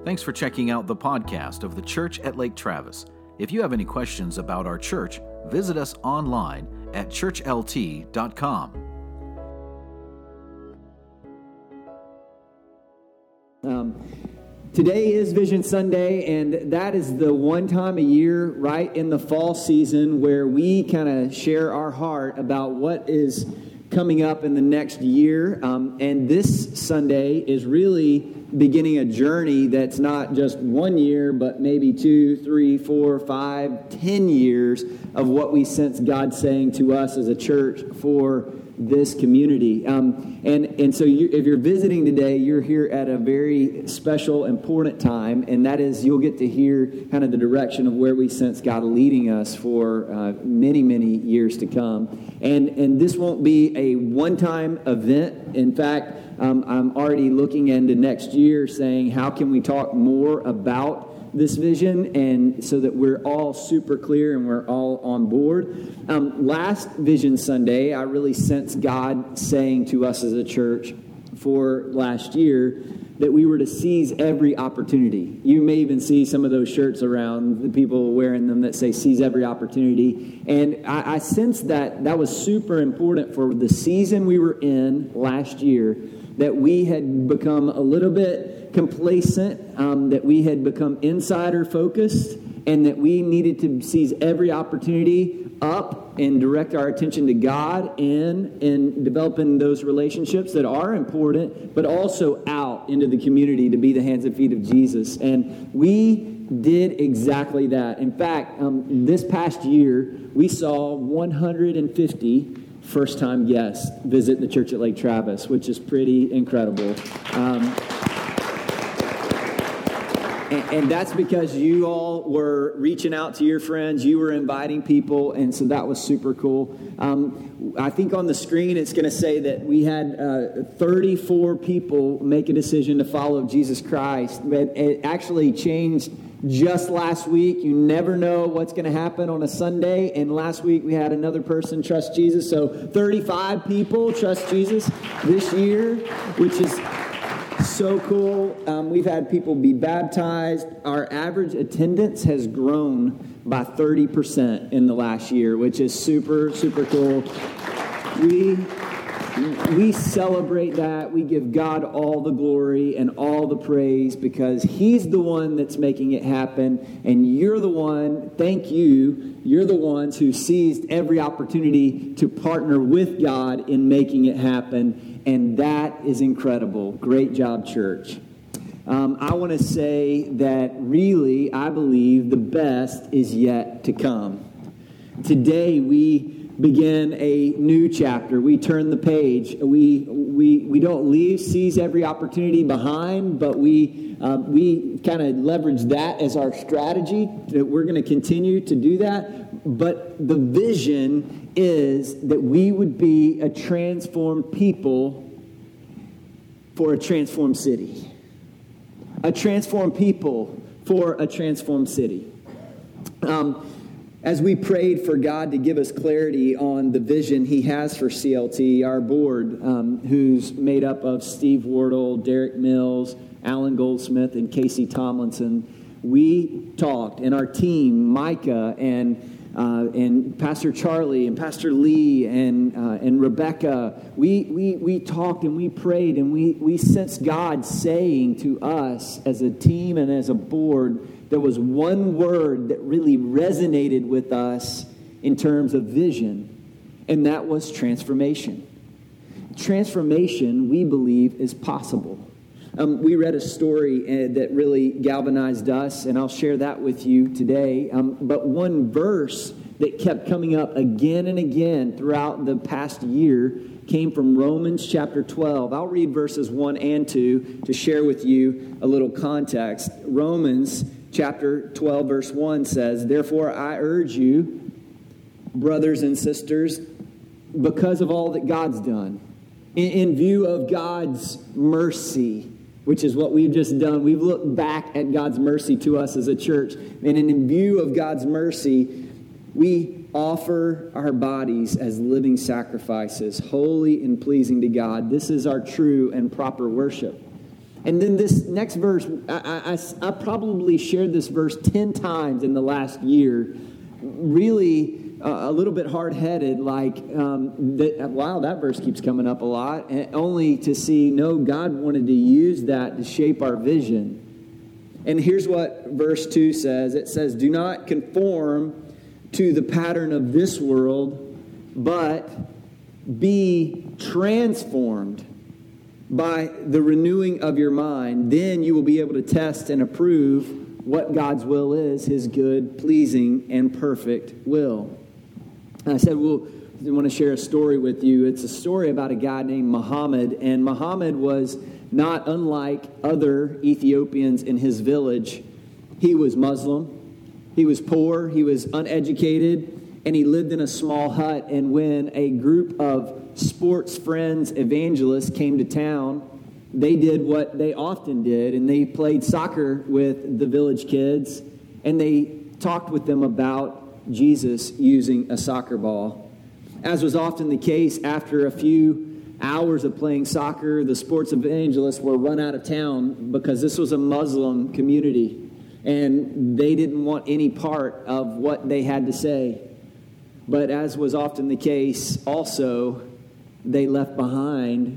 Thanks for checking out the podcast of the Church at Lake Travis. If you have any questions about our church, visit us online at churchlt.com. Today is Vision Sunday, and that is the one time a year right in the fall season where we kind of share our heart about what is coming up in the next year. And this Sunday is really beginning a journey that's not just 1 year, but maybe 2, 3, 4, 5, 10 years of what we sense God saying to us as a church for this community. And so if you're visiting today, you're here at a very special, important time, and that is you'll get to hear kind of the direction of where we sense God leading us for many, many years to come. And this won't be a one-time event. In fact, I'm already looking into next year saying, how can we talk more about this vision, and so that we're all super clear and we're all on board. Last Vision Sunday, I really sensed God saying to us as a church for last year that we were to seize every opportunity. You may even see some of those shirts around, the people wearing them that say seize every opportunity. And I sensed that was super important for the season we were in last year, that we had become a little bit complacent, that we had become insider focused, and that we needed to seize every opportunity up and direct our attention to God in developing those relationships that are important, but also out into the community to be the hands and feet of Jesus. And we did exactly that. In fact, this past year, we saw 150 first-time guests visit the Church at Lake Travis, which is pretty incredible. And that's because you all were reaching out to your friends, you were inviting people, and so that was super cool. I think on the screen it's going to say that we had 34 people make a decision to follow Jesus Christ, but it actually changed just last week. You never know what's going to happen on a Sunday, and last week we had another person trust Jesus, so 35 people trust Jesus this year, which is so cool. We've had people be baptized. Our average attendance has grown by 30% in the last year, which is super, super cool. We celebrate that. We give God all the glory and all the praise because He's the one that's making it happen. And you're the one, thank you, you're the ones who seized every opportunity to partner with God in making it happen. And that is incredible. Great job, church. I want to say that really, I believe the best is yet to come. Today, we begin a new chapter. We turn the page. We don't seize every opportunity behind, but we kind of leverage that as our strategy. That we're going to continue to do that. But the vision is that we would be a transformed people for a transformed city. A transformed people for a transformed city. As we prayed for God to give us clarity on the vision He has for CLT, our board, who's made up of Steve Wardle, Derek Mills, Alan Goldsmith, and Casey Tomlinson, we talked, and our team, Micah and Pastor Charlie and Pastor Lee and Rebecca, we talked and we prayed and we sensed God saying to us as a team and as a board, there was one word that really resonated with us in terms of vision, and that was transformation. Transformation, we believe, is possible. We read a story that really galvanized us, and I'll share that with you today. But one verse that kept coming up again and again throughout the past year came from Romans chapter 12. I'll read verses 1 and 2 to share with you a little context. Romans chapter 12, verse 1 says, "Therefore I urge you, brothers and sisters, because of all that God's done, in view of God's mercy," which is what we've just done. We've looked back at God's mercy to us as a church. And in view of God's mercy, we offer our bodies as living sacrifices, holy and pleasing to God. This is our true and proper worship. And then this next verse, I probably shared this verse 10 times in the last year, really a little bit hard-headed, like, wow, that verse keeps coming up a lot, and only to see, no, God wanted to use that to shape our vision. And here's what verse 2 says. It says, do not conform to the pattern of this world, but be transformed by the renewing of your mind. Then you will be able to test and approve what God's will is, his good, pleasing, and perfect will. And I said, well, I want to share a story with you. It's a story about a guy named Muhammad, and Muhammad was not unlike other Ethiopians in his village. He was Muslim, he was poor, he was uneducated, and he lived in a small hut. And when a group of sports friends, evangelists came to town, they did what they often did, and they played soccer with the village kids, and they talked with them about Jesus using a soccer ball. As was often the case, after a few hours of playing soccer, the sports evangelists were run out of town because this was a Muslim community, and they didn't want any part of what they had to say. But as was often the case, also, they left behind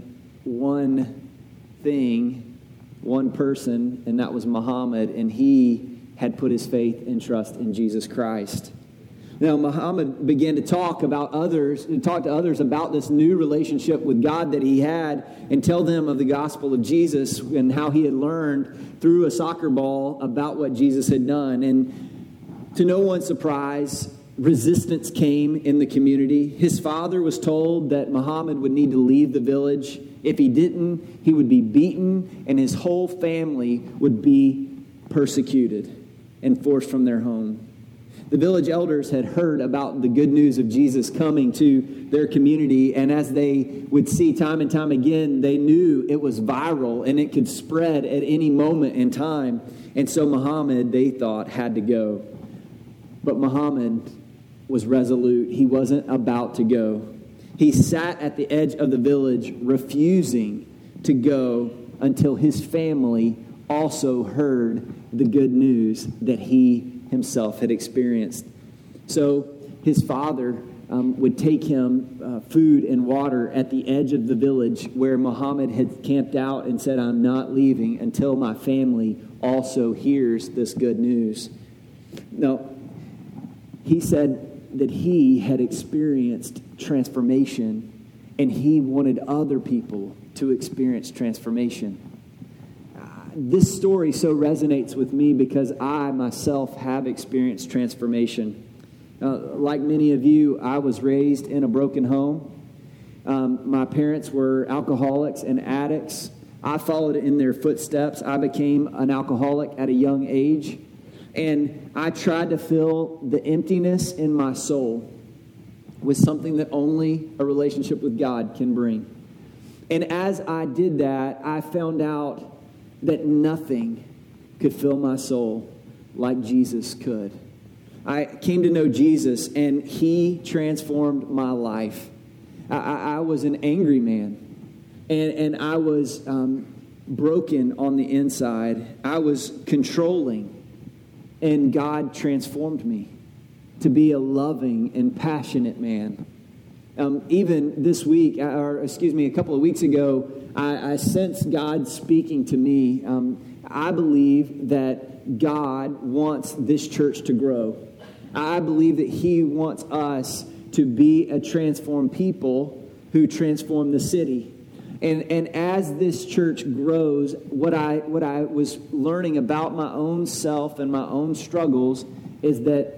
one thing, one person, and that was Muhammad, and he had put his faith and trust in Jesus Christ. Now, Muhammad began to talk to others about this new relationship with God that he had, and tell them of the gospel of Jesus and how he had learned through a soccer ball about what Jesus had done. And to no one's surprise, resistance came in the community. His father was told that Muhammad would need to leave the village. If he didn't, he would be beaten, and his whole family would be persecuted and forced from their home. The village elders had heard about the good news of Jesus coming to their community, and as they would see time and time again, they knew it was viral and it could spread at any moment in time. And so Muhammad, they thought, had to go. But Muhammad was resolute. He wasn't about to go. He sat at the edge of the village, refusing to go until his family also heard the good news that he himself had experienced. So his father would take him food and water at the edge of the village where Muhammad had camped out, and said, I'm not leaving until my family also hears this good news. Now, he said that he had experienced transformation, and he wanted other people to experience transformation. This story so resonates with me because I myself have experienced transformation. Like many of you, I was raised in a broken home. My parents were alcoholics and addicts. I followed in their footsteps. I became an alcoholic at a young age. And I tried to fill the emptiness in my soul with something that only a relationship with God can bring. And as I did that, I found out that nothing could fill my soul like Jesus could. I came to know Jesus, and he transformed my life. I was an angry man, and I was broken on the inside. I was controlling. And God transformed me to be a loving and passionate man. Even this week, a couple of weeks ago, I sensed God speaking to me. I believe that God wants this church to grow. I believe that he wants us to be a transformed people who transform the city. And as this church grows, what I was learning about my own self and my own struggles is that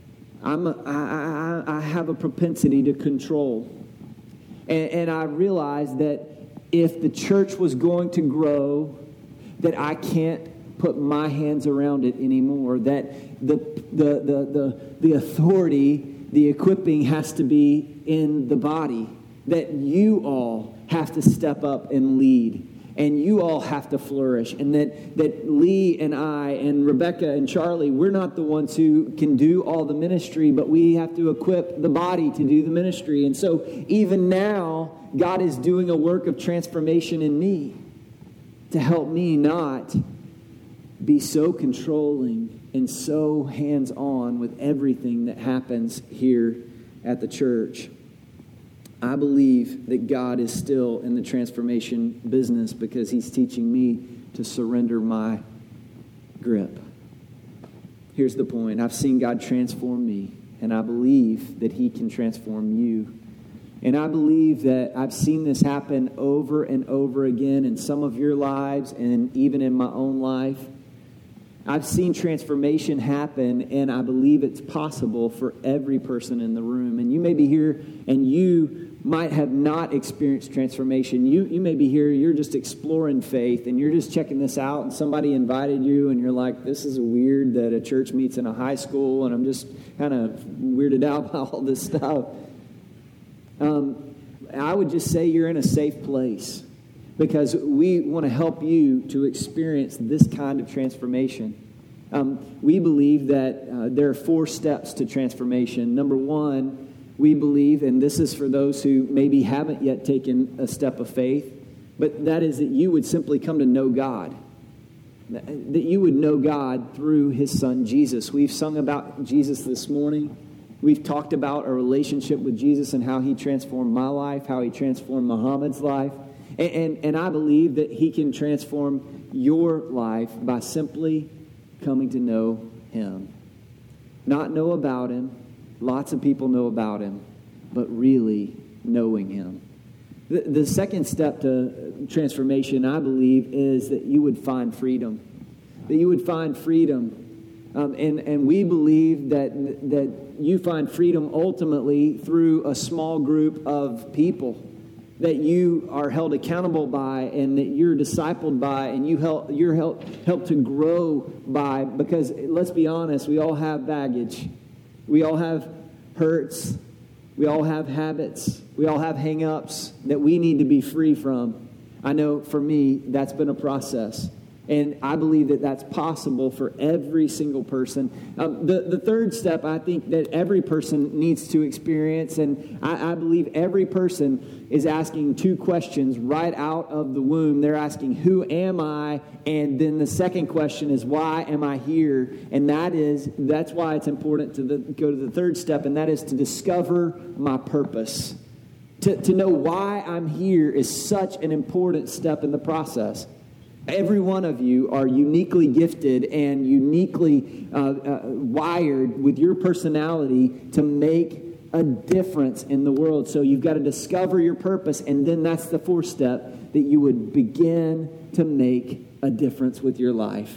I have a propensity to control. And I realized that if the church was going to grow, that I can't put my hands around it anymore. That the authority, the equipping has to be in the body. That you all have to step up and lead, and you all have to flourish, and that Lee and I and Rebecca and Charlie, we're not the ones who can do all the ministry, but we have to equip the body to do the ministry. And so even now, God is doing a work of transformation in me. to help me not be so controlling and so hands-on with everything that happens here at the church. I believe that God is still in the transformation business because He's teaching me to surrender my grip. Here's the point. I've seen God transform me, and I believe that He can transform you. And I believe that I've seen this happen over and over again in some of your lives and even in my own life. I've seen transformation happen, and I believe it's possible for every person in the room. And you may be here, and you might have not experienced transformation. You may be here, you're just exploring faith, and you're just checking this out, and somebody invited you, and you're like, this is weird that a church meets in a high school, and I'm just kind of weirded out by all this stuff. I would just say you're in a safe place, because we want to help you to experience this kind of transformation. We believe that there are 4 steps to transformation. Number 1, we believe, and this is for those who maybe haven't yet taken a step of faith, but that is that you would simply come to know God. That you would know God through His Son, Jesus. We've sung about Jesus this morning. We've talked about our relationship with Jesus and how He transformed my life, how He transformed Muhammad's life. And I believe that He can transform your life by simply coming to know Him. Not know about Him. Lots of people know about Him, but really knowing Him. The second step to transformation, I believe, is that you would find freedom. That you would find freedom. And we believe that you find freedom ultimately through a small group of people that you are held accountable by, and that you're discipled by, and you're helped to grow by. Because let's be honest, we all have baggage, we all have hurts, we all have habits, we all have hang-ups that we need to be free from. I know for me, that's been a process. And I believe that that's possible for every single person. The third step, I think that every person needs to experience, and I believe every person is asking 2 questions right out of the womb. They're asking, who am I? And then the second question is, why am I here? And that's why it's important to go to the third step, and that is to discover my purpose. To know why I'm here is such an important step in the process. Every one of you are uniquely gifted and uniquely wired with your personality to make a difference in the world. So you've got to discover your purpose, and then that's the 4th step, that you would begin to make a difference with your life.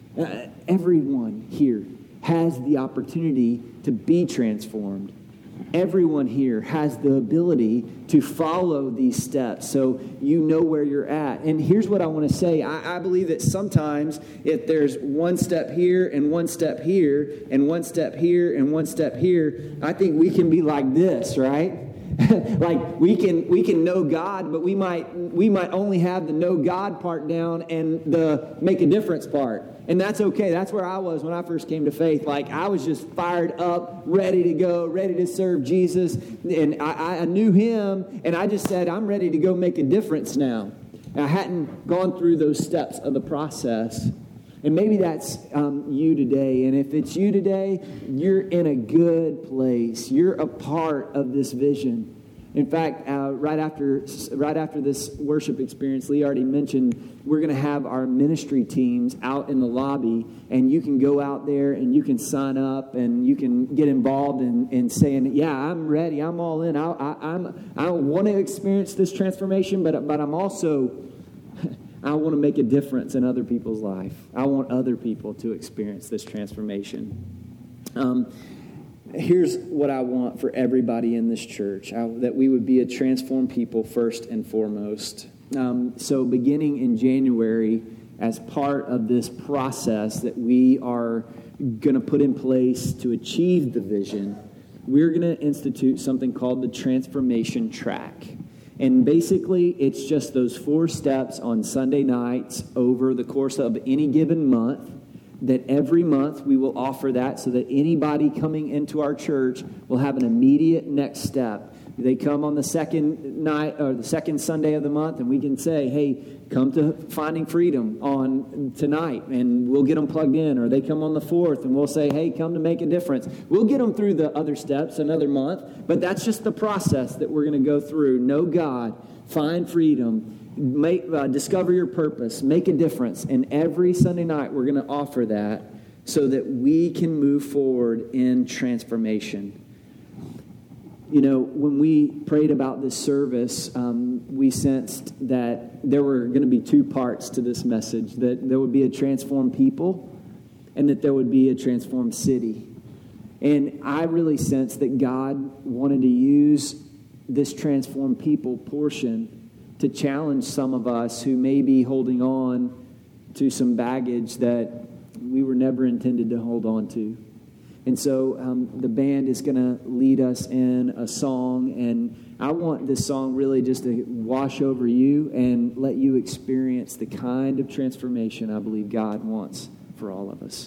Everyone here has the opportunity to be transformed. Everyone here has the ability to follow these steps so you know where you're at. And here's what I want to say. I believe that sometimes if there's one step here and one step here and one step here and one step here, I think we can be like this, right? Like we can know God, but we might only have the know God part down and the make a difference part. And that's okay. That's where I was when I first came to faith. Like I was just fired up, ready to go, ready to serve Jesus. And I knew Him, and I just said, I'm ready to go make a difference now. And I hadn't gone through those steps of the process. And maybe that's you today. And if it's you today, you're in a good place. You're a part of this vision. In fact, right after this worship experience, Lee already mentioned, we're going to have our ministry teams out in the lobby, and you can go out there and you can sign up and you can get involved in saying, yeah, I'm ready, I'm all in. I want to experience this transformation, but I'm also, I want to make a difference in other people's life. I want other people to experience this transformation. Here's what I want for everybody in this church, that we would be a transformed people first and foremost. So beginning in January, as part of this process that we are going to put in place to achieve the vision, we're going to institute something called the Transformation Track. And basically, it's just those 4 steps on Sunday nights over the course of any given month, that every month we will offer that so that anybody coming into our church will have an immediate next step. They come on the second night or the second Sunday of the month, and we can say, hey, come to Finding Freedom on tonight, and we'll get them plugged in. Or they come on the 4th, and we'll say, hey, come to Make a Difference. We'll get them through the other steps another month, but that's just the process that we're going to go through. Know God, find freedom, discover your purpose, make a difference. And every Sunday night, we're going to offer that so that we can move forward in transformation. You know, when we prayed about this service, we sensed that there were going to be two parts to this message, that there would be a transformed people and that there would be a transformed city. And I really sensed that God wanted to use this transformed people portion to challenge some of us who may be holding on to some baggage that we were never intended to hold on to. And so the band is going to lead us in a song, and I want this song really just to wash over you and let you experience the kind of transformation I believe God wants for all of us.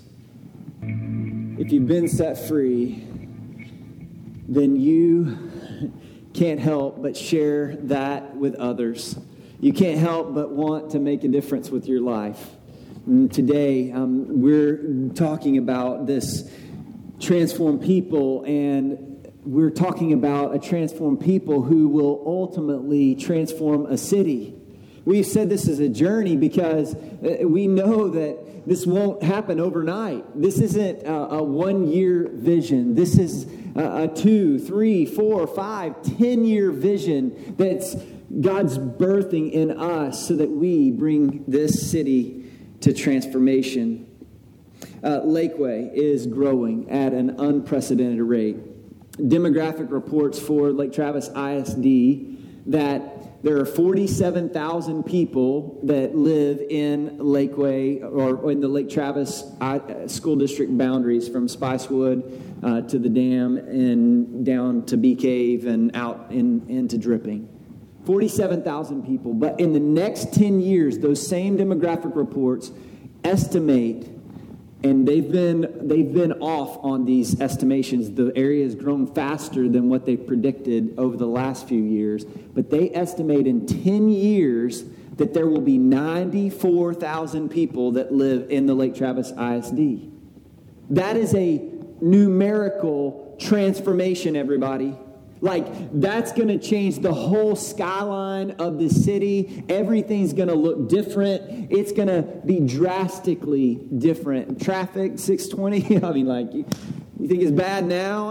If you've been set free, then you can't help but share that with others. You can't help but want to make a difference with your life. And today, we're talking about this transformed people, and we're talking about a transformed people who will ultimately transform a city. We've said this is a journey because we know that this won't happen overnight. This isn't a 1-year vision. This is a 2, 3, 4, 5, 10-year vision that's God's birthing in us so that we bring this city to transformation. Lakeway is growing at an unprecedented rate. Demographic reports for Lake Travis ISD that there are 47,000 people that live in Lakeway or in the Lake Travis school district boundaries, from Spicewood to the dam and down to Bee Cave and out into Dripping. 47,000 people. But in the next 10 years, those same demographic reports estimate, and they've been off on these estimations. The area has grown faster than what they predicted over the last few years. But they estimate in 10 years that there will be 94,000 people that live in the Lake Travis ISD. That is a numerical transformation, everybody. Like, that's going to change the whole skyline of the city. Everything's going to look different. It's going to be drastically different. Traffic, 620, I mean, like, you think it's bad now?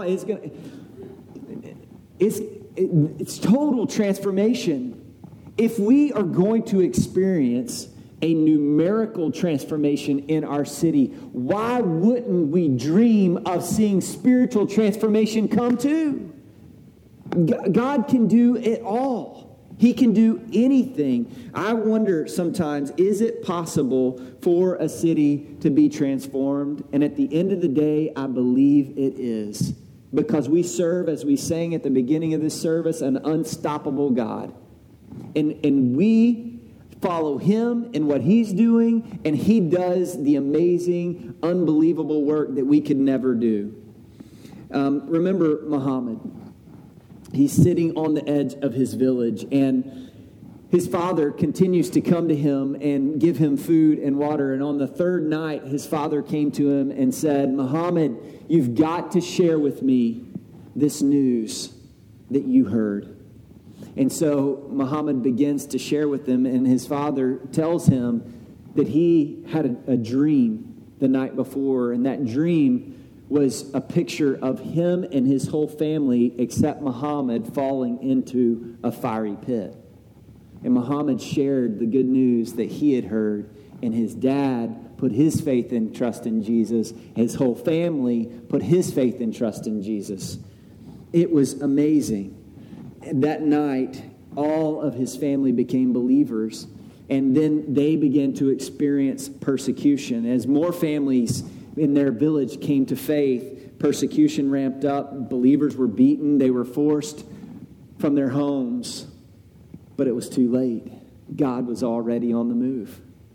It's total transformation. If we are going to experience a numerical transformation in our city, why wouldn't we dream of seeing spiritual transformation come too? God can do it all. He can do anything. I wonder sometimes, is it possible for a city to be transformed? And at the end of the day, I believe it is. Because we serve, as we sang at the beginning of this service, an unstoppable God. And we follow Him in what He's doing, and He does the amazing, unbelievable work that we could never do. Remember Muhammad. He's sitting on the edge of his village, and his father continues to come to him and give him food and water. And on the third night, his father came to him and said, Muhammad, you've got to share with me this news that you heard. And so Muhammad begins to share with him, and his father tells him that he had a dream the night before, and that dream was a picture of him and his whole family, except Muhammad, falling into a fiery pit. And Muhammad shared the good news that he had heard, and his dad put his faith and trust in Jesus. His whole family put his faith and trust in Jesus. It was amazing. And that night, all of his family became believers, and then they began to experience persecution. As more families in their village came to faith, persecution ramped up. Believers were beaten. They were forced from their homes. But it was too late. God was already on the move.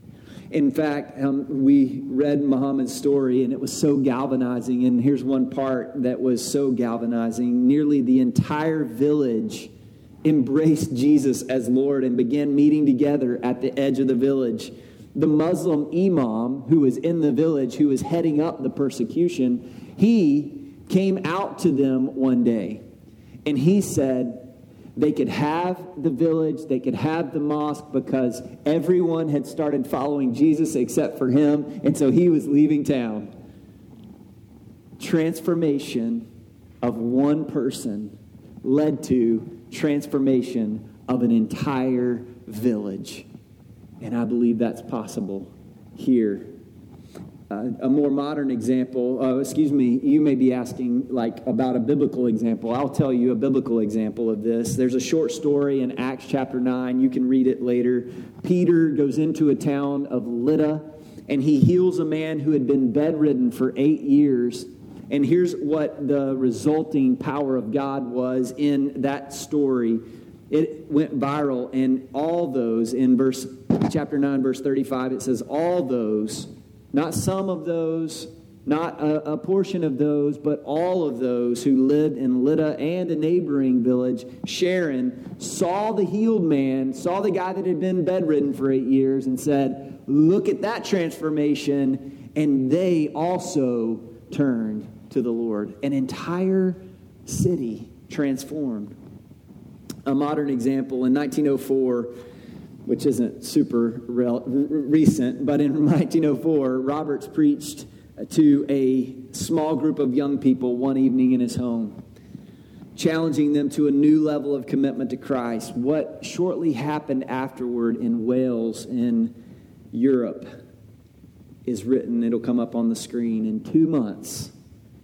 In fact, we read Muhammad's story, and it was so galvanizing. And here's one part that was so galvanizing. Nearly the entire village embraced Jesus as Lord and began meeting together at the edge of the village. The Muslim imam who was in the village, who was heading up the persecution, he came out to them one day, and he said they could have the village, they could have the mosque, because everyone had started following Jesus except for him, and so he was leaving town. Transformation of one person led to transformation of an entire village. And I believe that's possible here. A more modern example, you may be asking about a biblical example. I'll tell you a biblical example of this. There's a short story in Acts chapter 9. You can read it later. Peter goes into a town of Lydda, and he heals a man who had been bedridden for 8 years. And here's what the resulting power of God was in that story. It went viral, and all those, in chapter 9, verse 35, it says, all those, not some of those, not a portion of those, but all of those who lived in Lydda and a neighboring village, Sharon, saw the healed man, saw the guy that had been bedridden for 8 years, and said, look at that transformation, and they also turned to the Lord. An entire city transformed. A modern example, in 1904, which isn't super recent, but in 1904, Roberts preached to a small group of young people one evening in his home, challenging them to a new level of commitment to Christ. What shortly happened afterward in Wales, in Europe, is written. It'll come up on the screen. In 2 months,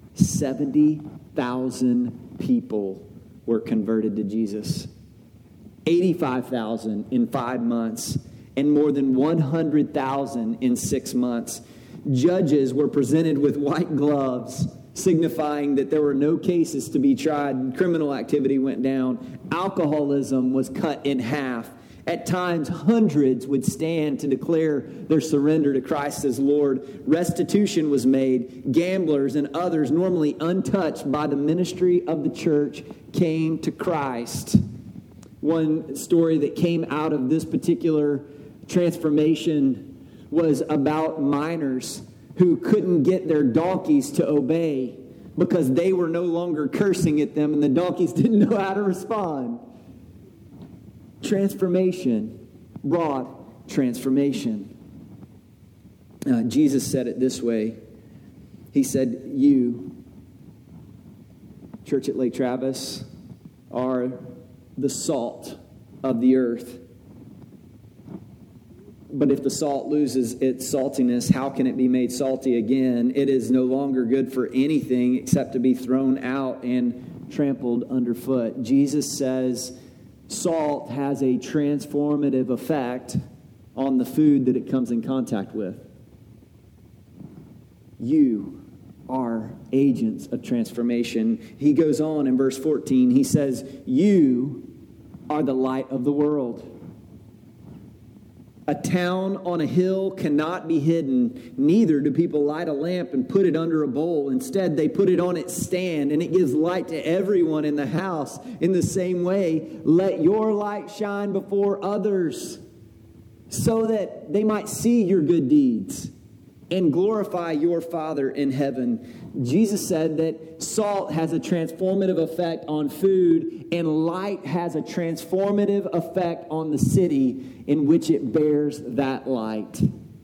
70,000 people were converted to Jesus. 85,000 in 5 months, and more than 100,000 in 6 months. Judges were presented with white gloves, signifying that there were no cases to be tried. Criminal activity went down. Alcoholism was cut in half. At times, hundreds would stand to declare their surrender to Christ as Lord. Restitution was made. Gamblers and others normally untouched by the ministry of the church came to Christ. One story that came out of this particular transformation was about miners who couldn't get their donkeys to obey because they were no longer cursing at them and the donkeys didn't know how to respond. Transformation brought transformation. Jesus said it this way. He said, you, Church at Lake Travis, are the salt of the earth. But if the salt loses its saltiness, how can it be made salty again? It is no longer good for anything except to be thrown out and trampled underfoot. Jesus says salt has a transformative effect on the food that it comes in contact with. You are agents of transformation. He goes on in verse 14. He says, you are the light of the world. A town on a hill cannot be hidden. Neither do people light a lamp and put it under a bowl. Instead, they put it on its stand, and it gives light to everyone in the house. In the same way, let your light shine before others, so that they might see your good deeds and glorify your Father in heaven. Jesus said that salt has a transformative effect on food, and light has a transformative effect on the city in which it bears that light.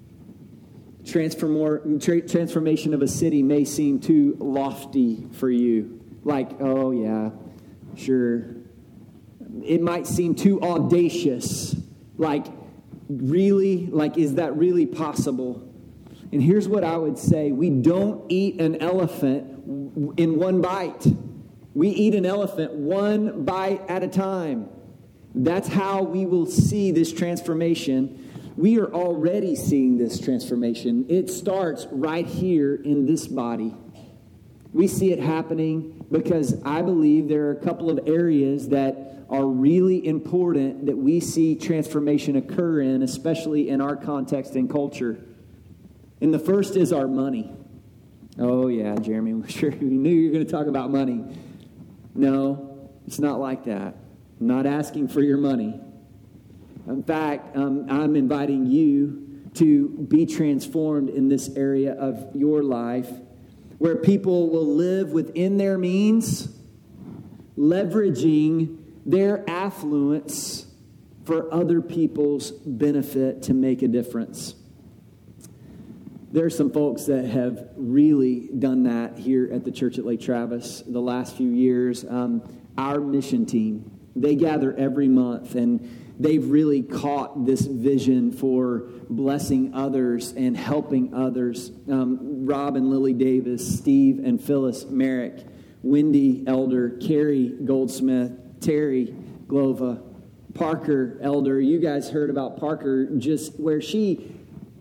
Transformation of a city may seem too lofty for you. Like, oh yeah, sure. It might seem too audacious. Like, really? Like, is that really possible? And here's what I would say. We don't eat an elephant in one bite. We eat an elephant one bite at a time. That's how we will see this transformation. We are already seeing this transformation. It starts right here in this body. We see it happening because I believe there are a couple of areas that are really important that we see transformation occur in, especially in our context and culture. And the first is our money. Oh yeah, Jeremy, I'm sure you knew you were going to talk about money. No, it's not like that. I'm not asking for your money. In fact, I'm inviting you to be transformed in this area of your life, where people will live within their means, leveraging their affluence for other people's benefit to make a difference. There are some folks that have really done that here at the church at Lake Travis the last few years. Our mission team, they gather every month, and they've really caught this vision for blessing others and helping others. Rob and Lily Davis, Steve and Phyllis Merrick, Wendy Elder, Carrie Goldsmith, Terry Glova, Parker Elder. You guys heard about Parker, just where she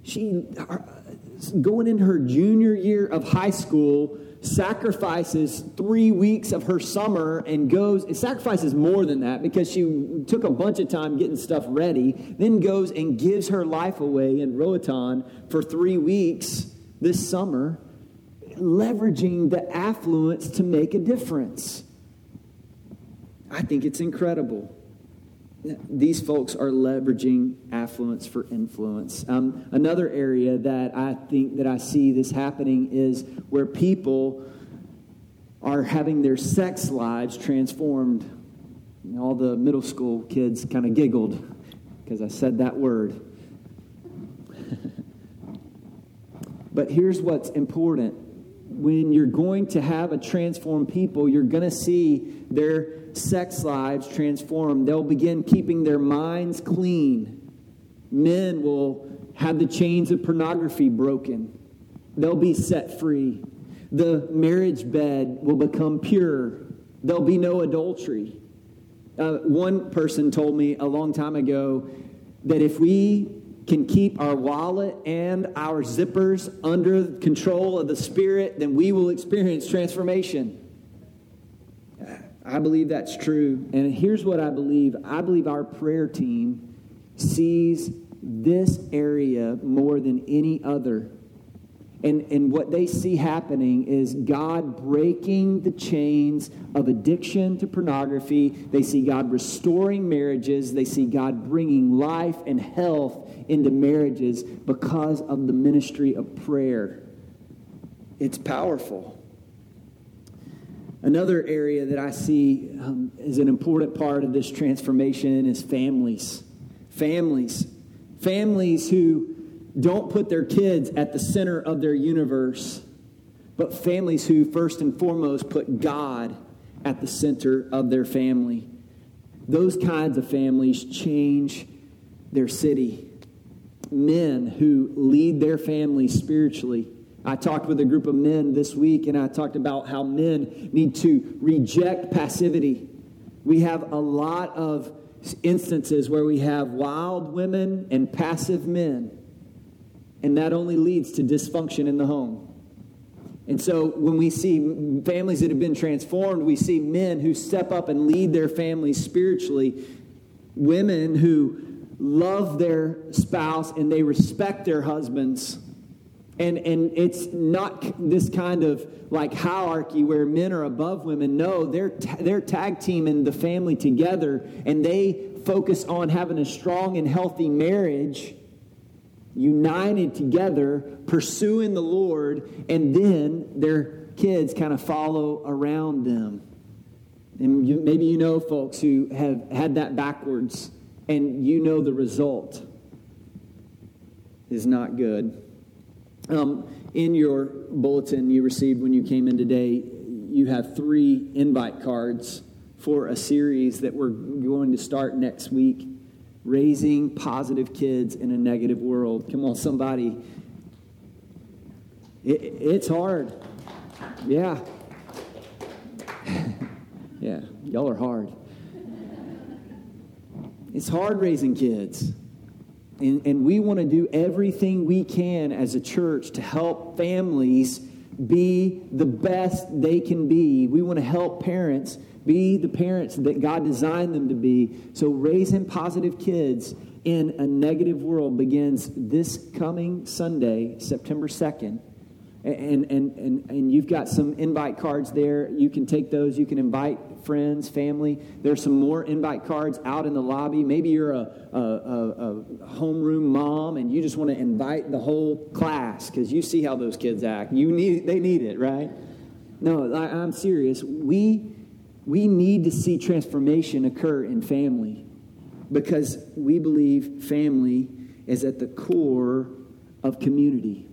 going into her junior year of high school, sacrifices 3 weeks of her summer and sacrifices more than that because she took a bunch of time getting stuff ready, then goes and gives her life away in Roatan for 3 weeks this summer, leveraging the affluence to make a difference. I think it's incredible. These folks are leveraging affluence for influence. Another area that I think that I see this happening is where people are having their sex lives transformed. And all the middle school kids kind of giggled because I said that word. But here's what's important. When you're going to have a transformed people, you're going to see their sex lives transformed. They'll begin keeping their minds clean. Men will have the chains of pornography broken. They'll be set free. The marriage bed will become pure. There'll be no adultery. One person told me a long time ago that if we can keep our wallet and our zippers under control of the Spirit, then we will experience transformation. I believe that's true. And here's what I believe. I believe our prayer team sees this area more than any other. And what they see happening is God breaking the chains of addiction to pornography. They see God restoring marriages. They see God bringing life and health into marriages because of the ministry of prayer. It's powerful. Another area that I see is an important part of this transformation is families. Families who don't put their kids at the center of their universe, but families who first and foremost put God at the center of their family. Those kinds of families change their city. Men who lead their families spiritually. I talked with a group of men this week, and I talked about how men need to reject passivity. We have a lot of instances where we have wild women and passive men, and that only leads to dysfunction in the home. And so when we see families that have been transformed, we see men who step up and lead their families spiritually, women who love their spouse and they respect their husbands. And it's not this kind of like hierarchy where men are above women. No, they're tag teaming the family together, and they focus on having a strong and healthy marriage, united together, pursuing the Lord, and then their kids kind of follow around them. And maybe you know folks who have had that backwards, and you know the result is not good. In your bulletin you received when you came in today, you have 3 invite cards for a series that we're going to start next week, Raising Positive Kids in a Negative World. Come on, somebody. It's hard. Yeah. Yeah, y'all are hard. It's hard raising kids. And we want to do everything we can as a church to help families be the best they can be. We want to help parents Be the parents that God designed them to be. So raising positive kids in a negative world begins this coming Sunday, September 2nd. And you've got some invite cards there. You can take those. You can invite friends, family. There's some more invite cards out in the lobby. Maybe you're a homeroom mom and you just want to invite the whole class because you see how those kids act. They need it, right? No, I'm serious. We need to see transformation occur in family because we believe family is at the core of community.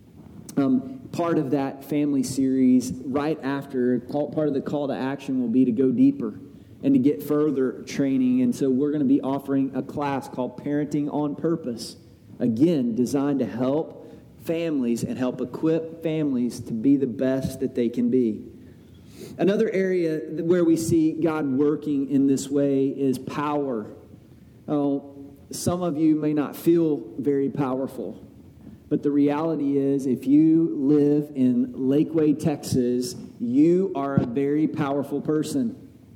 Part of that family series, right after, part of the call to action will be to go deeper and to get further training. And so we're going to be offering a class called Parenting on Purpose. Again, designed to help families and help equip families to be the best that they can be. Another area where we see God working in this way is power. Oh, some of you may not feel very powerful. But the reality is, if you live in Lakeway, Texas, you are a very powerful person.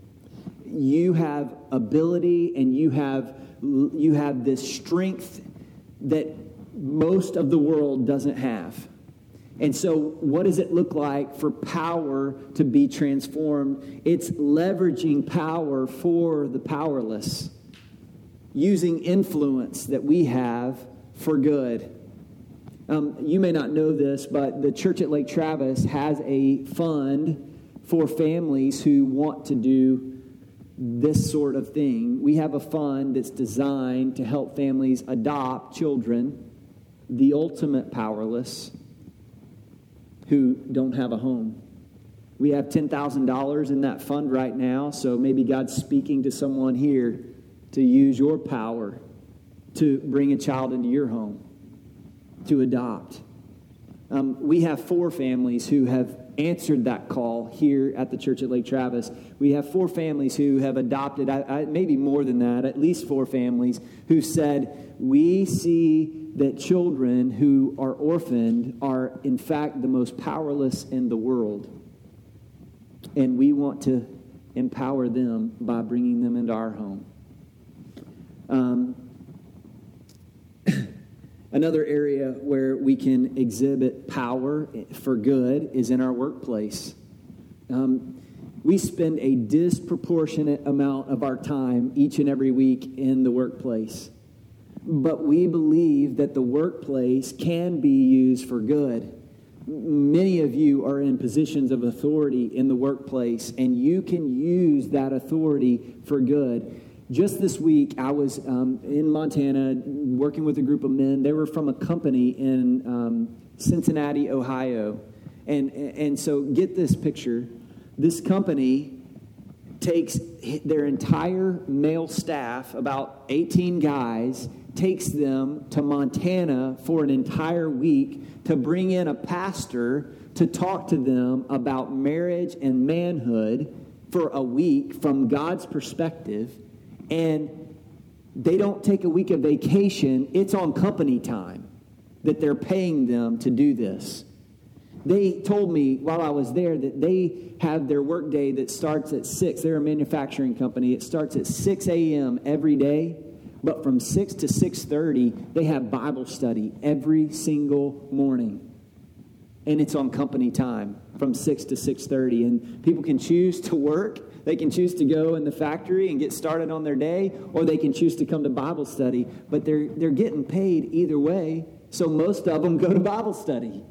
You have ability and you have this strength that most of the world doesn't have. And so what does it look like for power to be transformed? It's leveraging power for the powerless, using influence that we have for good. You may not know this, but the church at Lake Travis has a fund for families who want to do this sort of thing. We have a fund that's designed to help families adopt children, the ultimate powerless, who don't have a home. We have $10,000 in that fund right now, so maybe God's speaking to someone here to use your power to bring a child into your home, to adopt. We have 4 families who have answered that call here at the church at Lake Travis. We have 4 families who have adopted, maybe more than that, at least 4 families who said, we see that children who are orphaned are, in fact, the most powerless in the world. And we want to empower them by bringing them into our home. Another area where we can exhibit power for good is in our workplace. We spend a disproportionate amount of our time each and every week in the workplace. But we believe that the workplace can be used for good. Many of you are in positions of authority in the workplace, and you can use that authority for good. Just this week, I was in Montana working with a group of men. They were from a company in Cincinnati, Ohio. And so get this picture. This company takes their entire male staff, about 18 guys, takes them to Montana for an entire week to bring in a pastor to talk to them about marriage and manhood for a week from God's perspective. And they don't take a week of vacation. It's on company time that they're paying them to do this. They told me while I was there that they have their work day that starts at 6. They're a manufacturing company. It starts at 6 a.m. every day. But from 6 to 6:30, they have Bible study every single morning. And it's on company time from 6 to 6:30. And people can choose to work. They can choose to go in the factory and get started on their day, or they can choose to come to Bible study. But they're getting paid either way, so most of them go to Bible study.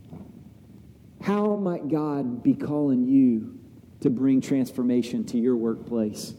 How might God be calling you to bring transformation to your workplace?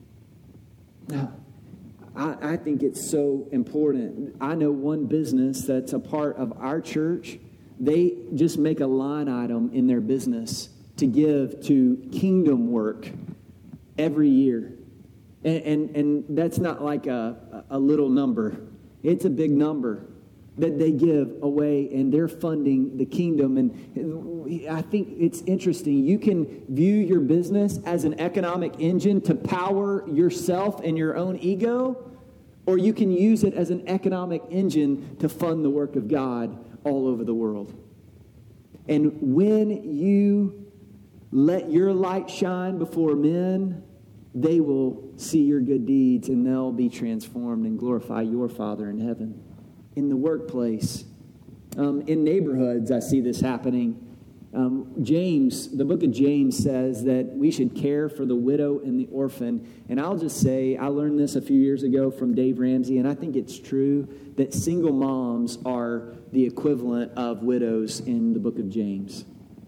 Now, I think it's so important. I know one business that's a part of our church. They just make a line item in their business to give to kingdom work every year. And that's not like a little number. It's a big number that they give away, and they're funding the kingdom. And I think it's interesting. You can view your business as an economic engine to power yourself and your own ego, or you can use it as an economic engine to fund the work of God all over the world. And when you let your light shine before men. They will see your good deeds, and they'll be transformed and glorify your Father in heaven. In the workplace, in neighborhoods, I see this happening. James, the book of James says that we should care for the widow and the orphan. And I'll just say, I learned this a few years ago from Dave Ramsey, and I think it's true that single moms are the equivalent of widows in the book of James.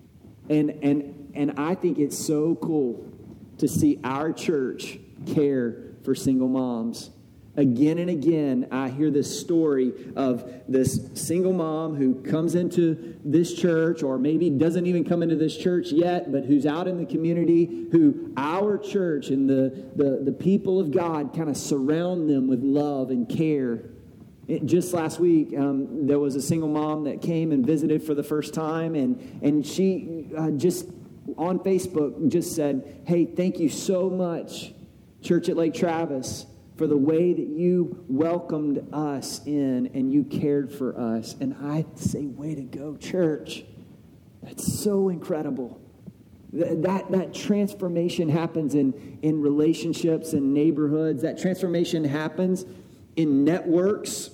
And I think it's so cool to see our church care for single moms. Again and again, I hear this story of this single mom who comes into this church, or maybe doesn't even come into this church yet, but who's out in the community, who our church and the people of God kind of surround them with love and care. Just last week, there was a single mom that came and visited for the first time, and she just on Facebook just said, "Hey, thank you so much, Church at Lake Travis, for the way that you welcomed us in and you cared for us." And I say, way to go, church. That's so incredible. That transformation happens in relationships and neighborhoods. That transformation happens in networks.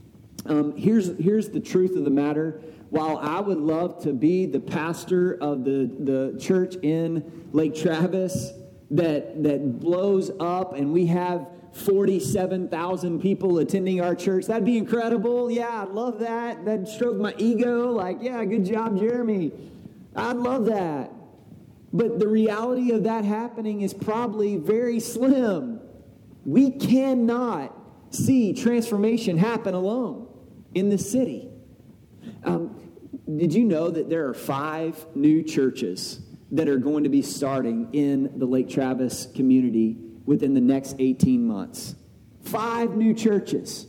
Here's the truth of the matter. While I would love to be the pastor of the church in Lake Travis that blows up and we have 47,000 people attending our church, that'd be incredible. Yeah, I'd love that. That'd stroke my ego. Like, yeah, good job, Jeremy. I'd love that. But the reality of that happening is probably very slim. We cannot see transformation happen alone in this city. Did you know that there are 5 new churches that are going to be starting in the Lake Travis community within the next 18 months? 5 new churches.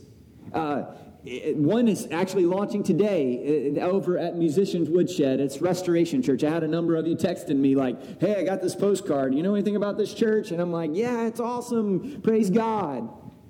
One is actually launching today over at Musicians Woodshed. It's Restoration Church. I had a number of you texting me like, "Hey, I got this postcard. You know anything about this church?" And I'm like, "Yeah, it's awesome. Praise God."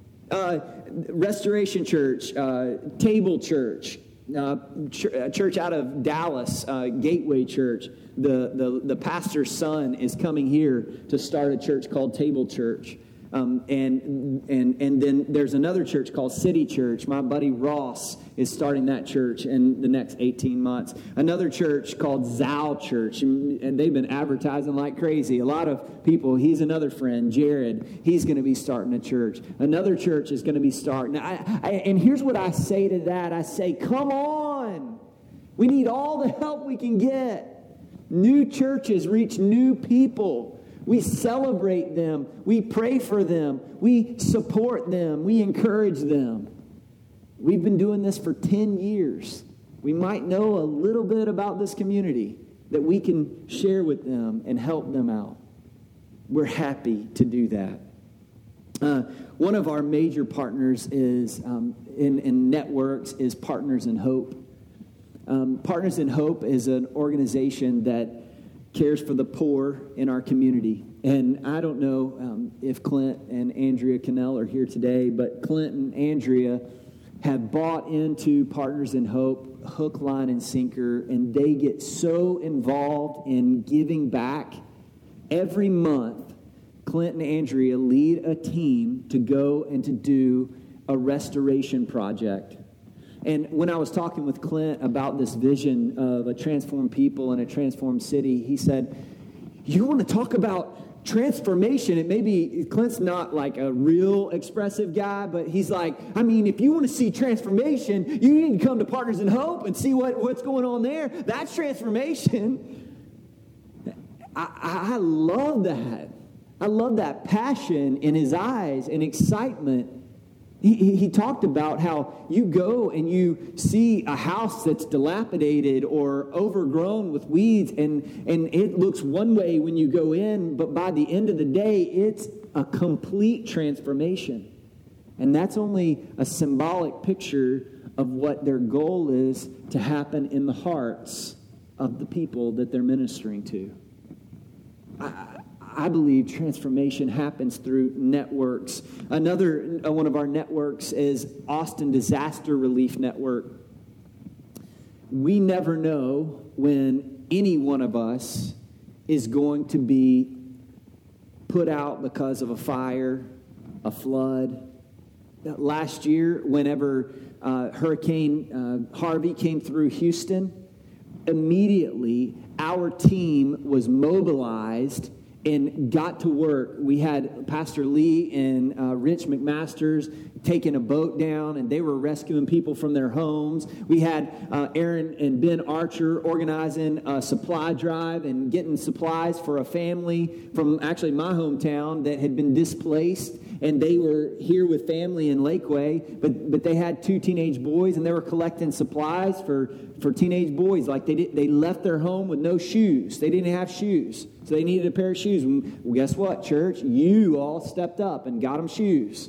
Restoration Church, Table Church, church out of Dallas, Gateway Church. The pastor's son is coming here to start a church called Table Church. And then there's another church called City Church. My buddy Ross is starting that church in the next 18 months. Another church called Zal Church, and they've been advertising like crazy. A lot of people, he's another friend, Jared, he's going to be starting a church. Another church is going to be starting. And here's what I say to that. I say, come on. We need all the help we can get. New churches reach new people. We celebrate them. We pray for them. We support them. We encourage them. We've been doing this for 10 years. We might know a little bit about this community that we can share with them and help them out. We're happy to do that. One of our major partners is in networks is Partners in Hope. Partners in Hope is an organization that cares for the poor in our community. And I don't know if Clint and Andrea Cannell are here today, but Clint and Andrea have bought into Partners in Hope, hook, line, and sinker, and they get so involved in giving back. Every month, Clint and Andrea lead a team to go and to do a restoration project. And when I was talking with Clint about this vision of a transformed people and a transformed city, he said, "You want to talk about transformation?" And maybe Clint's not like a real expressive guy, but he's like, I mean, if you want to see transformation, you need to come to Partners in Hope and see what's going on there. That's transformation. I love that. I love that passion in his eyes and excitement. He talked about how you go and you see a house that's dilapidated or overgrown with weeds, and it looks one way when you go in, but by the end of the day, it's a complete transformation. And that's only a symbolic picture of what their goal is to happen in the hearts of the people that they're ministering to. I believe transformation happens through networks. Another one of our networks is Austin Disaster Relief Network. We never know when any one of us is going to be put out because of a fire, a flood. Last year, whenever Hurricane Harvey came through Houston, immediately our team was mobilized and got to work. We had Pastor Lee and Rich McMasters taking a boat down, and they were rescuing people from their homes. We had Aaron and Ben Archer organizing a supply drive and getting supplies for a family from actually my hometown that had been displaced, and they were here with family in Lakeway, but they had 2 teenage boys, and they were collecting supplies for teenage boys. Like they left their home with no shoes. They didn't have shoes, so they needed a pair of shoes. Well, guess what, church? You all stepped up and got them shoes.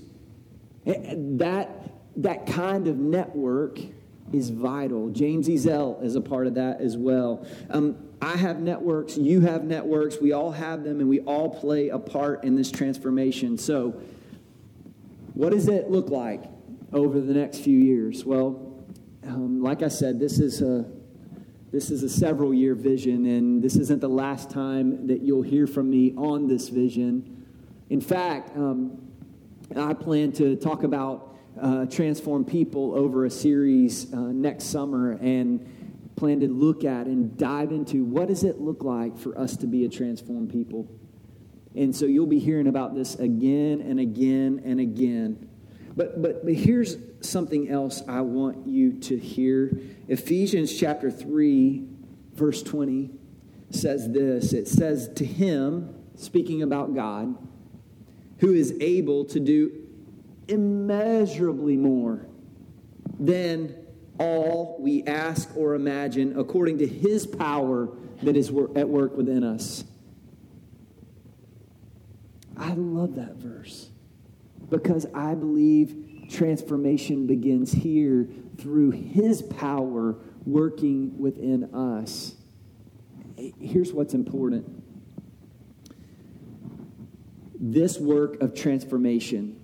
That kind of network is vital. James Ezell is a part of that as well. I have networks. You have networks. We all have them, and we all play a part in this transformation. So, what does it look like over the next few years? Well, like I said, this is a several-year vision, and this isn't the last time that you'll hear from me on this vision. In fact, I plan to talk about Transform People over a series next summer, and plan to look at and dive into what does it look like for us to be a transformed people. And so you'll be hearing about this again and again and again. But here's something else I want you to hear. Ephesians chapter 3, verse 20 says this. It says, to him, speaking about God, who is able to do immeasurably more than all we ask or imagine, according to his power that is at work within us. I love that verse because I believe transformation begins here through his power working within us. Here's what's important. This work of transformation,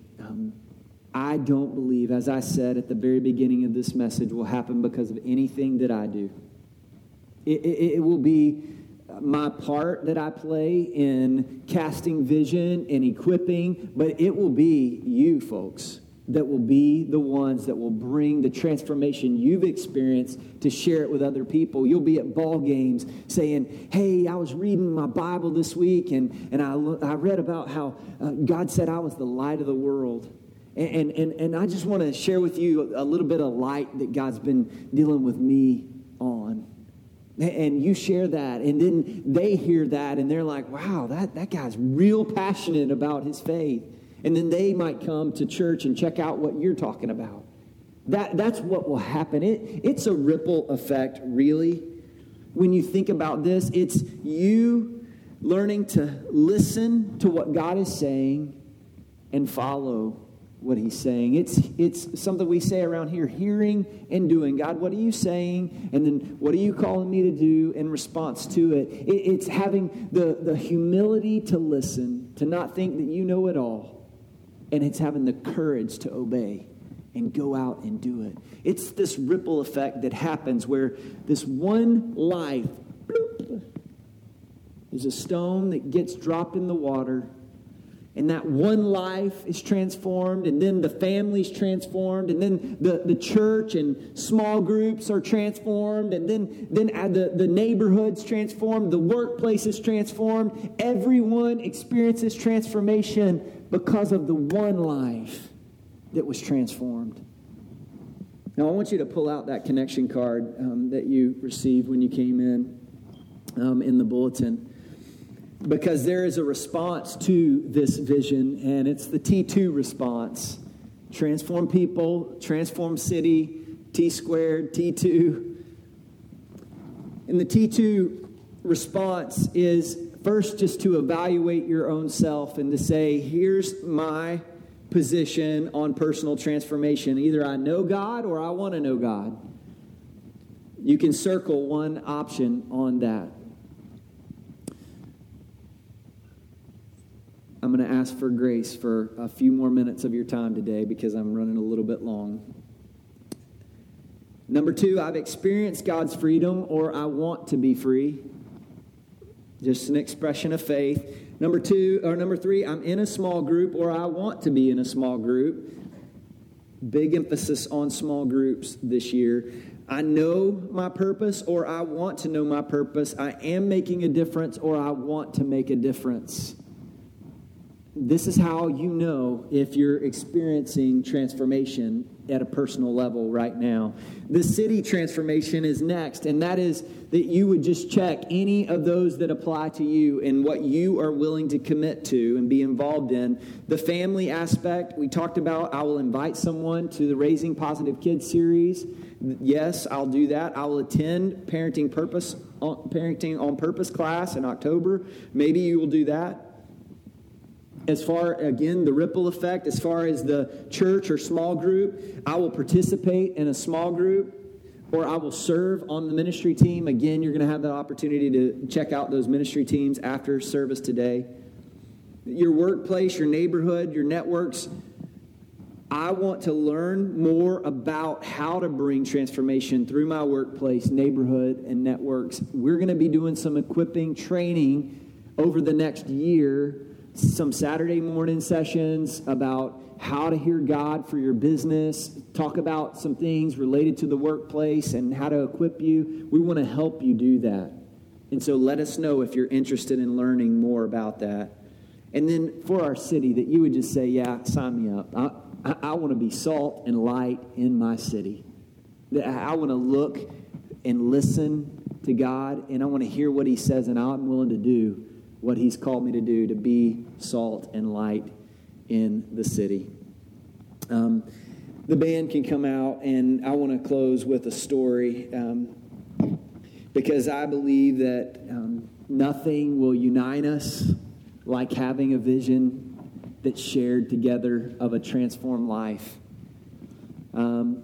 I don't believe, as I said at the very beginning of this message, will happen because of anything that I do. It will be my part that I play in casting vision and equipping, but it will be you folks that will be the ones that will bring the transformation you've experienced to share it with other people. You'll be at ball games saying, hey, I was reading my Bible this week, and I read about how God said I was the light of the world. And I just want to share with you a little bit of light that God's been dealing with me on. And you share that, and then they hear that, and they're like, wow, that guy's real passionate about his faith. And then they might come to church and check out what you're talking about. That's what will happen. It's a ripple effect, really. When you think about this, it's you learning to listen to what God is saying and follow what he's saying. It's something we say around here, hearing and doing. God, what are you saying? And then what are you calling me to do in response to it? It's having the humility to listen, to not think that you know it all. And it's having the courage to obey and go out and do it. It's this ripple effect that happens where this one life, bloop, there's a stone that gets dropped in the water, and that one life is transformed, and then the family's transformed, and then the church and small groups are transformed, and then the neighborhood's transformed, the workplace is transformed. Everyone experiences transformation because of the one life that was transformed. Now, I want you to pull out that connection card that you received when you came in the bulletin. Because there is a response to this vision, and it's the T2 response. Transform people, transform city, T squared, T2. And the T2 response is first just to evaluate your own self and to say, here's my position on personal transformation. Either I know God or I want to know God. You can circle one option on that. I'm going to ask for grace for a few more minutes of your time today because I'm running a little bit long. Number 2, I've experienced God's freedom, or I want to be free. Just an expression of faith. Number three, I'm in a small group, or I want to be in a small group. Big emphasis on small groups this year. I know my purpose, or I want to know my purpose. I am making a difference, or I want to make a difference. This is how you know if you're experiencing transformation at a personal level right now. The city transformation is next, and that is that you would just check any of those that apply to you and what you are willing to commit to and be involved in. The family aspect, we talked about, I will invite someone to the Raising Positive Kids series. Yes, I'll do that. I will attend Parenting on Purpose class in October. Maybe you will do that. As far, again, the ripple effect, as far as the church or small group, I will participate in a small group, or I will serve on the ministry team. Again, you're going to have the opportunity to check out those ministry teams after service today. Your workplace, your neighborhood, your networks. I want to learn more about how to bring transformation through my workplace, neighborhood, and networks. We're going to be doing some equipping training over the next year. Some Saturday morning sessions about how to hear God for your business, talk about some things related to the workplace and how to equip you. We want to help you do that. And so let us know if you're interested in learning more about that. And then for our city, that you would just say, yeah, sign me up. I want to be salt and light in my city. I want to look and listen to God, and I want to hear what he says, and I'm willing to do what he's called me to do, to be salt and light in the city. The band can come out, and I want to close with a story because I believe that nothing will unite us like having a vision that's shared together of a transformed life. I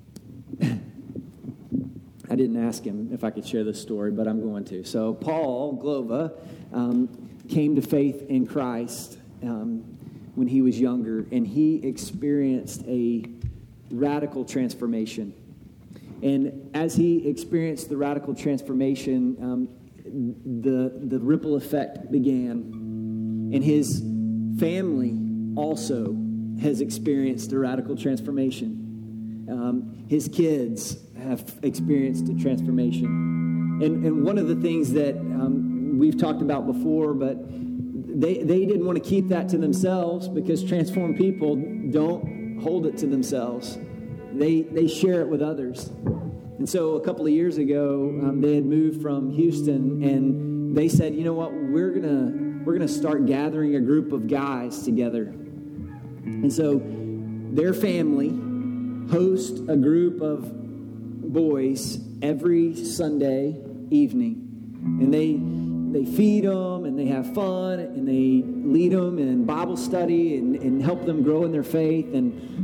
didn't ask him if I could share this story, but I'm going to. So Paul Glova came to faith in Christ when he was younger, and he experienced a radical transformation. And as he experienced the radical transformation, the ripple effect began. And his family also has experienced a radical transformation. His kids have experienced a transformation. And one of the things that we've talked about before, but they didn't want to keep that to themselves, because transformed people don't hold it to themselves. They share it with others. And so a couple of years ago, they had moved from Houston, and they said, you know what, we're gonna start gathering a group of guys together. And so their family hosts a group of boys every Sunday evening, and they feed them, and they have fun, and they lead them in Bible study and help them grow in their faith,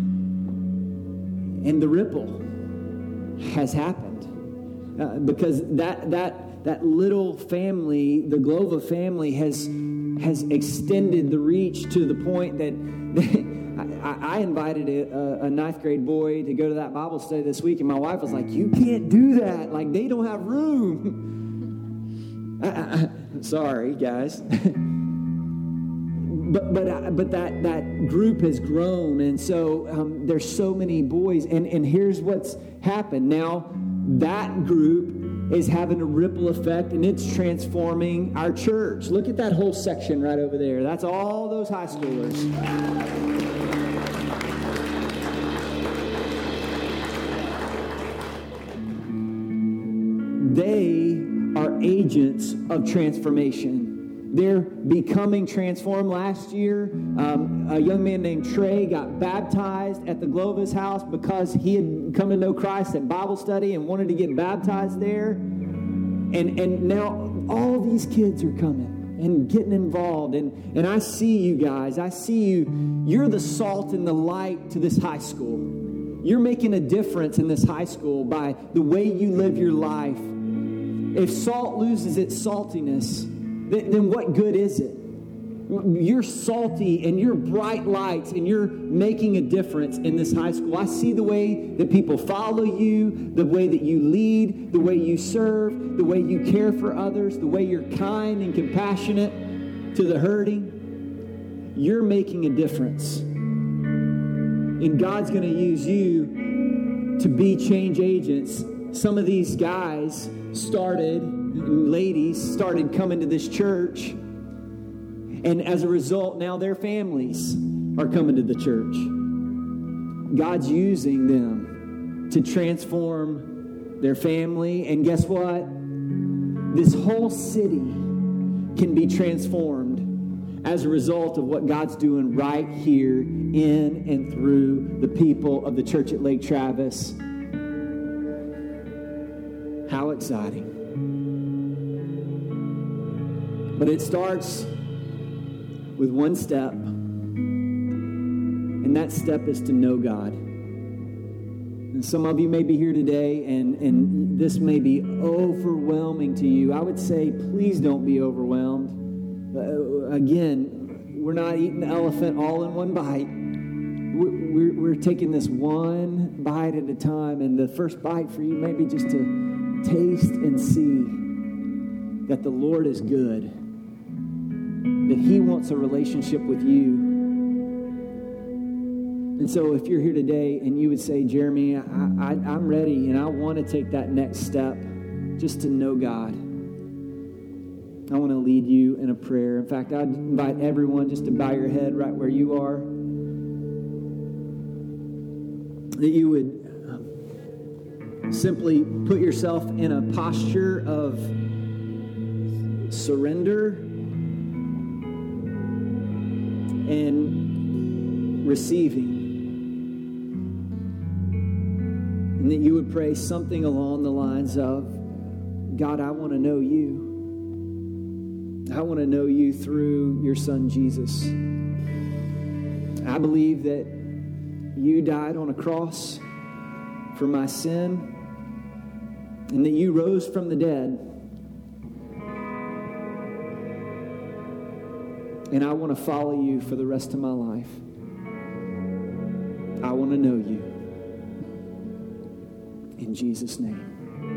and the ripple has happened because that little family, the Glova family, has extended the reach to the point that I invited a ninth grade boy to go to that Bible study this week, and my wife was like, "You can't do that. Like, they don't have room." Sorry, guys. But that group has grown, and so there's so many boys, and here's what's happened. Now that group is having a ripple effect, and it's transforming our church. Look at that whole section right over there. That's all those high schoolers. They are agents of transformation. They're becoming transformed. Last year, a young man named Trey got baptized at the Glova's house because he had come to know Christ at Bible study and wanted to get baptized there. And now all these kids are coming and getting involved. And I see you guys. I see you. You're the salt and the light to this high school. You're making a difference in this high school by the way you live your life. If salt loses its saltiness, then what good is it? You're salty and you're bright lights and you're making a difference in this high school. I see the way that people follow you, the way that you lead, the way you serve, the way you care for others, the way you're kind and compassionate to the hurting. You're making a difference. And God's going to use you to be change agents. Some of these guys ladies started coming to this church. And as a result, now their families are coming to the church. God's using them to transform their family. And guess what? This whole city can be transformed as a result of what God's doing right here in and through the people of the church at Lake Travis. How exciting. But it starts with one step, and that step is to know God. And some of you may be here today, and this may be overwhelming to you. I would say, please don't be overwhelmed. Again, we're not eating the elephant all in one bite. We're taking this one bite at a time, and the first bite for you may be just to taste and see that the Lord is good, that He wants a relationship with you. And so if you're here today and you would say, Jeremy, I'm ready and I want to take that next step just to know God, I want to lead you in a prayer. In fact, I'd invite everyone just to bow your head right where you are, that you would simply put yourself in a posture of surrender and receiving. And that you would pray something along the lines of, God, I want to know you. I want to know you through your Son, Jesus. I believe that you died on a cross for my sin and that you rose from the dead. And I want to follow you for the rest of my life. I want to know you. In Jesus' name.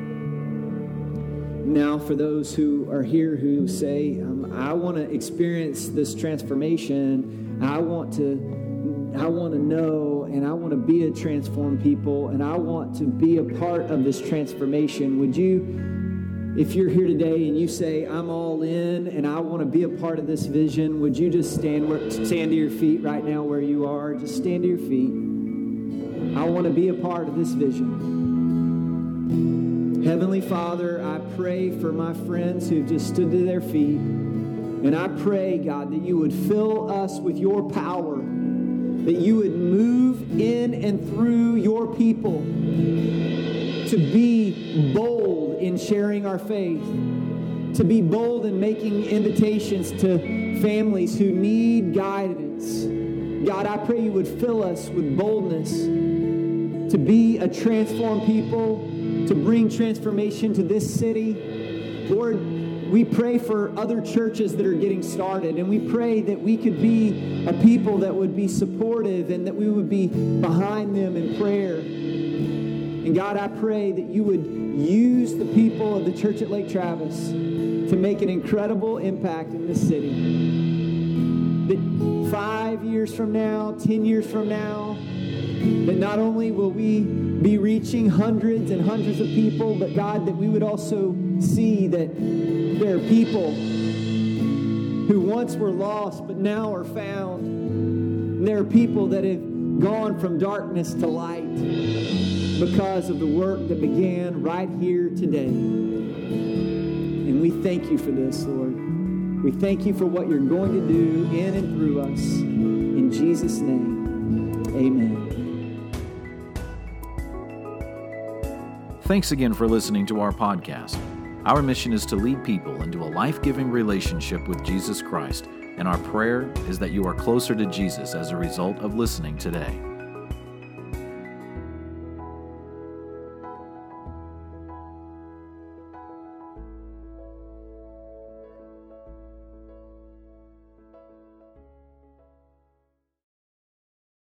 Now, for those who are here who say, I want to experience this transformation, I want to know, and I want to be a transformed people, and I want to be a part of this transformation. Would you, if you're here today and you say, I'm all in and I want to be a part of this vision, would you just stand to your feet right now where you are? Just stand to your feet. I want to be a part of this vision. Heavenly Father, I pray for my friends who've just stood to their feet. And I pray, God, that you would fill us with your power, that you would move in and through your people to be bold in sharing our faith, to be bold in making invitations to families who need guidance. God, I pray you would fill us with boldness to be a transformed people, to bring transformation to this city. Lord, we pray for other churches that are getting started, and we pray that we could be a people that would be supportive and that we would be behind them in prayer. And God, I pray that you would use the people of the church at Lake Travis to make an incredible impact in this city. That 5 years from now, 10 years from now, that not only will we be reaching hundreds and hundreds of people, but God, that we would also see that there are people who once were lost but now are found. And there are people that have gone from darkness to light because of the work that began right here today. And we thank you for this, Lord. We thank you for what you're going to do in and through us. In Jesus' name, amen. Thanks again for listening to our podcast. Our mission is to lead people into a life-giving relationship with Jesus Christ, and our prayer is that you are closer to Jesus as a result of listening today.